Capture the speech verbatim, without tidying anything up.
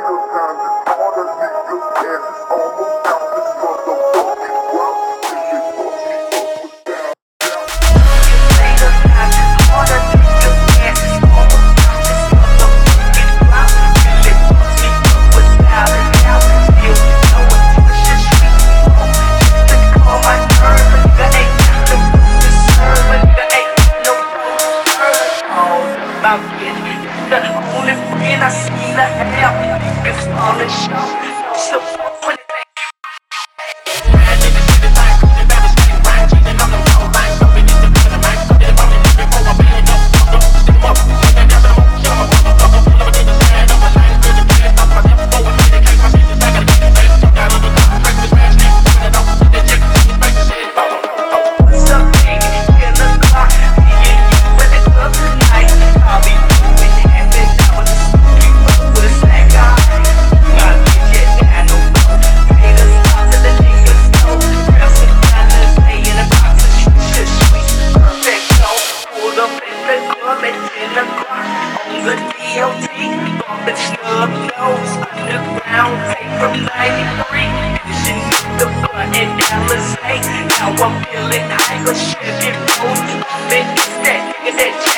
The only friend I seem to have is on the show. So when it on the D O T, bumping snub nose, underground, take from ninety-three, pushing the button, Alizé. Now I'm feeling high, but shit, it rolls, it's that nigga that